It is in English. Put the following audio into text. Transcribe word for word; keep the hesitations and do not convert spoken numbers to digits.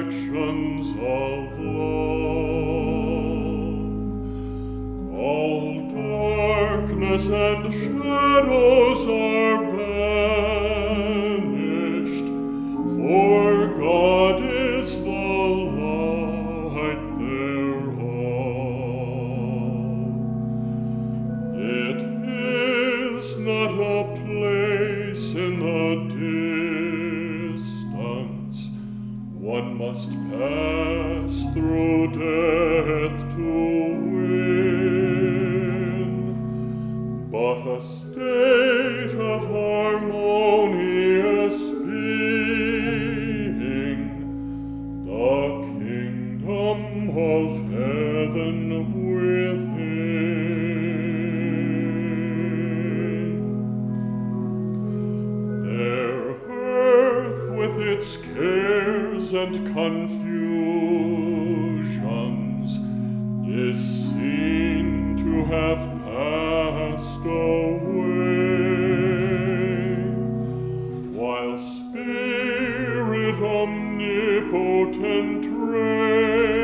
affections of love. All darkness and shadows are banished, for God is the light thereof. It is not a place in the distance. One must pass through death to win, but a state of harmonious being, the kingdom of heaven within. Their earth with its cares and confusions is seen to have passed away, while Spirit omnipotent reigns